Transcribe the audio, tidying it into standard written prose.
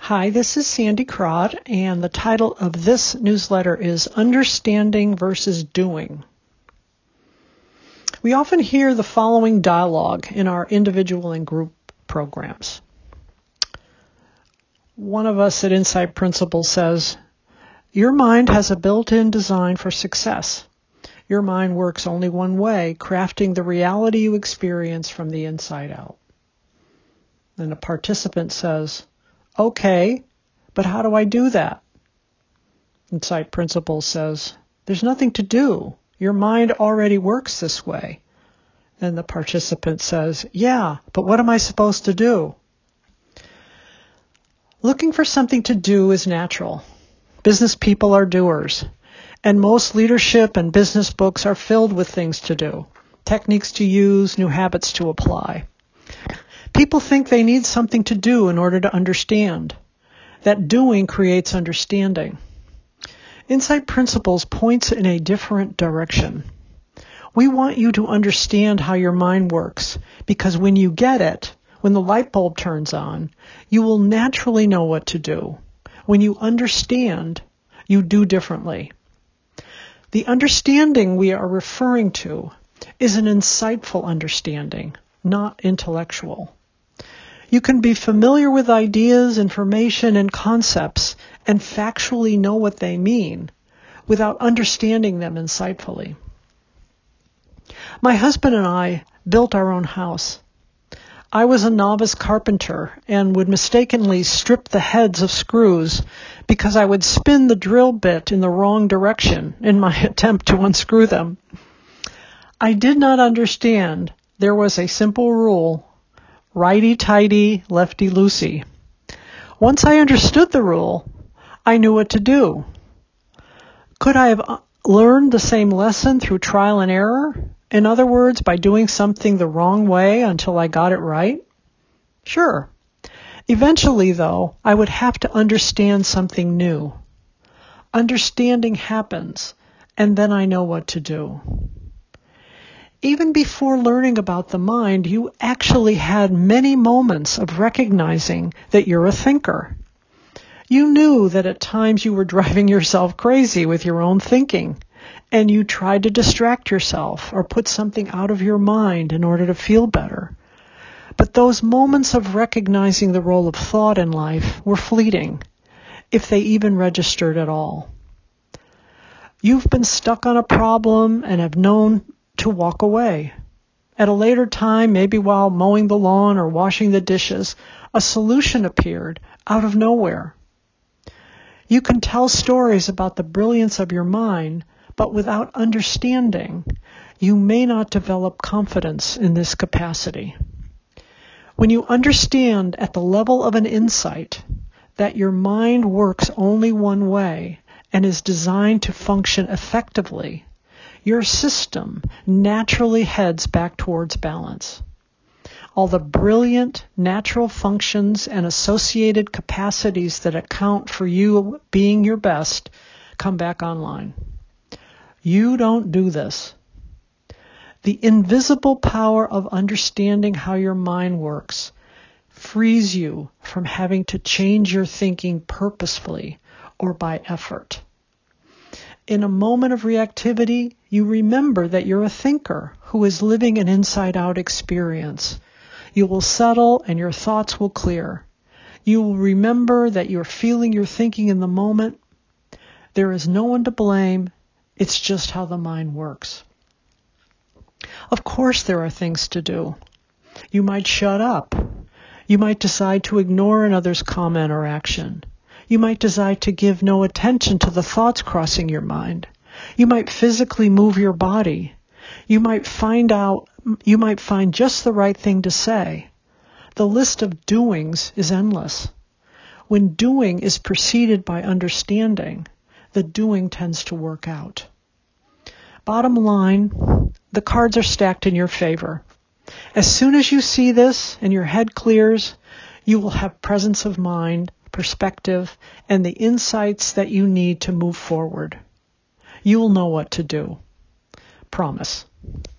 Hi, this is Sandy Crott, and the title of this newsletter is Understanding versus Doing. We often hear the following dialogue in our individual and group programs. One of us at Insight Principles says, "Your mind has a built-in design for success. Your mind works only one way, crafting the reality you experience from the inside out." Then a participant says, "Okay, but how do I do that?" Insight Principles says, "There's nothing to do. Your mind already works this way." And the participant says, "Yeah, but what am I supposed to do?" Looking for something to do is natural. Business people are doers, and most leadership and business books are filled with things to do, techniques to use, new habits to apply. People think they need something to do in order to understand. That doing creates understanding. Insight Principles points in a different direction. We want you to understand how your mind works, because when you get it, when the light bulb turns on, you will naturally know what to do. When you understand, you do differently. The understanding we are referring to is an insightful understanding, not intellectual. You can be familiar with ideas, information, and concepts and factually know what they mean without understanding them insightfully. My husband and I built our own house. I was a novice carpenter and would mistakenly strip the heads of screws because I would spin the drill bit in the wrong direction in my attempt to unscrew them. I did not understand there was a simple rule: righty-tighty, lefty-loosey. Once I understood the rule, I knew what to do. Could I have learned the same lesson through trial and error? In other words, by doing something the wrong way until I got it right? Sure. Eventually, though, I would have to understand something new. Understanding happens, and then I know what to do. Even before learning about the mind, you actually had many moments of recognizing that you're a thinker. You knew that at times you were driving yourself crazy with your own thinking, and you tried to distract yourself or put something out of your mind in order to feel better. But those moments of recognizing the role of thought in life were fleeting, if they even registered at all. You've been stuck on a problem and have known to walk away. At a later time, maybe while mowing the lawn or washing the dishes, a solution appeared out of nowhere. You can tell stories about the brilliance of your mind, but without understanding, you may not develop confidence in this capacity. When you understand at the level of an insight that your mind works only one way and is designed to function effectively, your system naturally heads back towards balance. All the brilliant natural functions and associated capacities that account for you being your best come back online. You don't do this. The invisible power of understanding how your mind works frees you from having to change your thinking purposefully or by effort. In a moment of reactivity, you remember that you're a thinker who is living an inside-out experience. You will settle and your thoughts will clear. You will remember that you're feeling your thinking in the moment. There is no one to blame. It's just how the mind works. Of course there are things to do. You might shut up. You might decide to ignore another's comment or action. You might decide to give no attention to the thoughts crossing your mind. You might physically move your body. You might find just the right thing to say. The list of doings is endless. When doing is preceded by understanding, the doing tends to work out. Bottom line, the cards are stacked in your favor. As soon as you see this and your head clears, you will have presence of mind, perspective, and the insights that you need to move forward. You will know what to do. Promise.